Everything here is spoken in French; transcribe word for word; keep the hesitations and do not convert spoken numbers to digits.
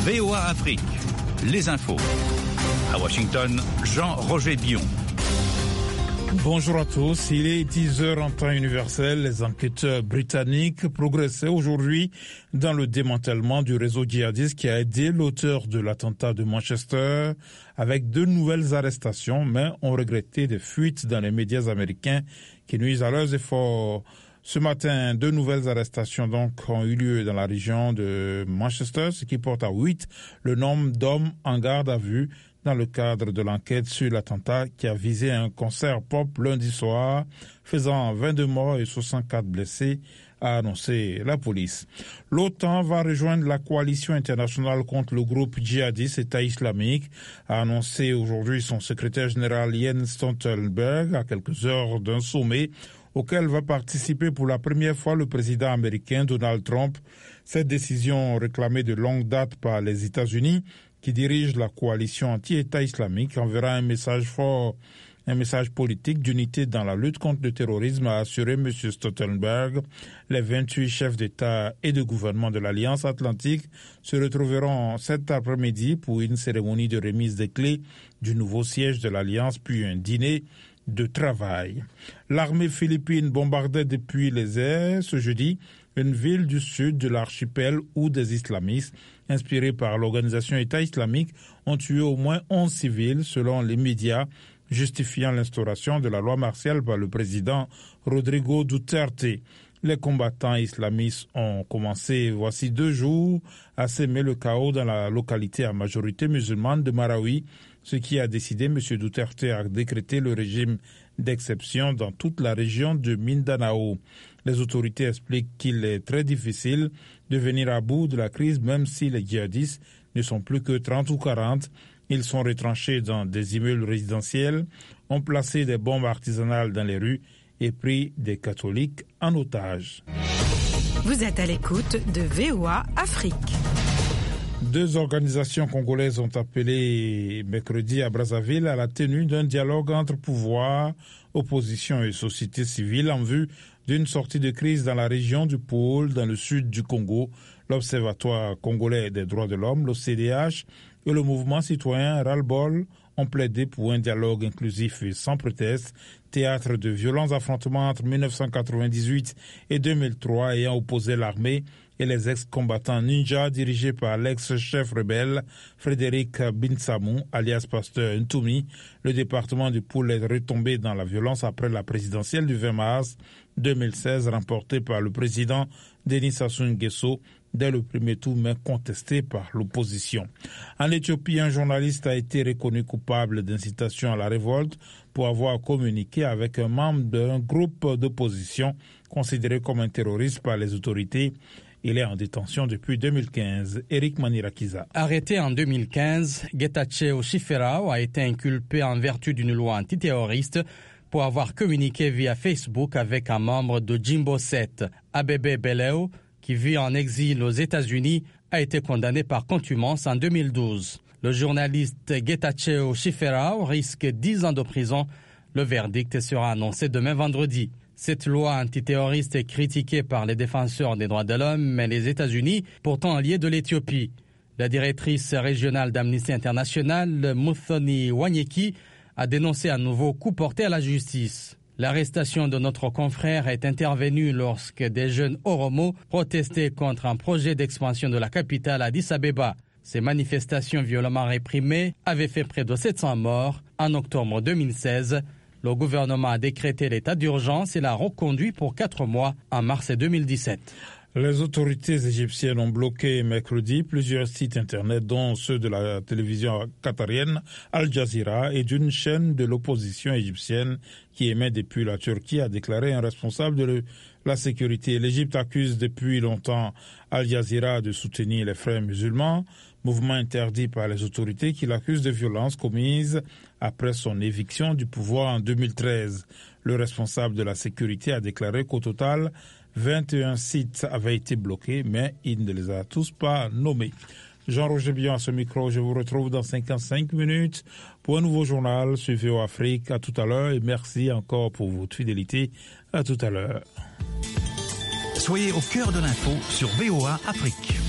V O A Afrique, les infos. À Washington, Jean-Roger Bion. Bonjour à tous, il est dix heures en temps universel. Les enquêteurs britanniques progressaient aujourd'hui dans le démantèlement du réseau djihadiste qui a aidé l'auteur de l'attentat de Manchester avec deux nouvelles arrestations, mais ont regretté des fuites dans les médias américains qui nuisent à leurs efforts. Ce matin, deux nouvelles arrestations donc ont eu lieu dans la région de Manchester, ce qui porte à huit le nombre d'hommes en garde à vue dans le cadre de l'enquête sur l'attentat qui a visé un concert pop lundi soir, faisant vingt-deux morts et soixante-quatre blessés, a annoncé la police. L'OTAN va rejoindre la coalition internationale contre le groupe djihadiste État islamique, a annoncé aujourd'hui son secrétaire général Jens Stoltenberg à quelques heures d'un sommet auquel va participer pour la première fois le président américain Donald Trump. Cette décision réclamée de longue date par les États-Unis, qui dirige la coalition anti-État islamique, enverra un message fort, un message politique d'unité dans la lutte contre le terrorisme, a assuré M. Stoltenberg. Les vingt-huit chefs d'État et de gouvernement de l'Alliance Atlantique se retrouveront cet après-midi pour une cérémonie de remise des clés du nouveau siège de l'Alliance, puis un dîner de travail. L'armée philippine bombardait depuis les airs ce jeudi une ville du sud de l'archipel où des islamistes, inspirés par l'organisation État islamique, ont tué au moins onze civils selon les médias, justifiant l'instauration de la loi martiale par le président Rodrigo Duterte. Les combattants islamistes ont commencé, voici deux jours, à s'aimer le chaos dans la localité à majorité musulmane de Marawi, ce qui a décidé M. Duterte à décréter le régime d'exception dans toute la région de Mindanao. Les autorités expliquent qu'il est très difficile de venir à bout de la crise, même si les djihadistes ne sont plus que trente ou quarante. Ils sont retranchés dans des immeubles résidentiels, ont placé des bombes artisanales dans les rues et pris des catholiques en otage. Vous êtes à l'écoute de V O A Afrique. Deux organisations congolaises ont appelé mercredi à Brazzaville à la tenue d'un dialogue entre pouvoir, opposition et société civile en vue d'une sortie de crise dans la région du pôle, dans le sud du Congo. L'Observatoire congolais des droits de l'homme, l'O C D H, et le mouvement citoyen Ras-le-Bol ont plaidé pour un dialogue inclusif et sans prétexte, théâtre de violents affrontements entre mille neuf cent quatre-vingt-dix-huit et deux mille trois ayant opposé l'armée et les ex-combattants ninja dirigés par l'ex-chef rebelle Frédéric Binsamou, alias Pasteur Ntoumi. Le département du Pôle est retombé dans la violence après la présidentielle du vingt mars deux mille seize remportée par le président Denis Sassou Nguesso dès le premier tour, mais contesté par l'opposition. En Éthiopie, un journaliste a été reconnu coupable d'incitation à la révolte pour avoir communiqué avec un membre d'un groupe d'opposition considéré comme un terroriste par les autorités. Il est en détention depuis deux mille quinze. Eric Manirakiza. Arrêté en deux mille quinze, Getachew Chifferao a été inculpé en vertu d'une loi antiterroriste pour avoir communiqué via Facebook avec un membre de Jimbo sept. Abebe Beleo, qui vit en exil aux États-Unis, a été condamné par contumace en deux mille douze. Le journaliste Getachew Chifferao risque dix ans de prison. Le verdict sera annoncé demain vendredi. Cette loi antiterroriste est critiquée par les défenseurs des droits de l'homme, mais les États-Unis, pourtant alliés de l'Éthiopie. La directrice régionale d'Amnesty International, Muthoni Wanyeki, a dénoncé à nouveau coup porté à la justice. L'arrestation de notre confrère est intervenue lorsque des jeunes Oromo protestaient contre un projet d'expansion de la capitale Addis Abeba. Ces manifestations violemment réprimées avaient fait près de sept cents morts. En octobre deux mille seize, le gouvernement a décrété l'état d'urgence et l'a reconduit pour quatre mois en mars deux mille dix-sept. Les autorités égyptiennes ont bloqué mercredi plusieurs sites internet, dont ceux de la télévision qatarienne Al Jazeera et d'une chaîne de l'opposition égyptienne qui émet depuis la Turquie, a déclaré un responsable de la sécurité. L'Égypte accuse depuis longtemps Al Jazeera de soutenir les frères musulmans, mouvement interdit par les autorités qui l'accusent de violences commises après son éviction du pouvoir en deux mille treize. Le responsable de la sécurité a déclaré qu'au total, vingt et un sites avaient été bloqués, mais il ne les a tous pas nommés. Jean-Roger Bion à ce micro, je vous retrouve dans cinquante-cinq minutes pour un nouveau journal sur V O A Afrique. À tout à l'heure et merci encore pour votre fidélité. À tout à l'heure. Soyez au cœur de l'info sur V O A Afrique.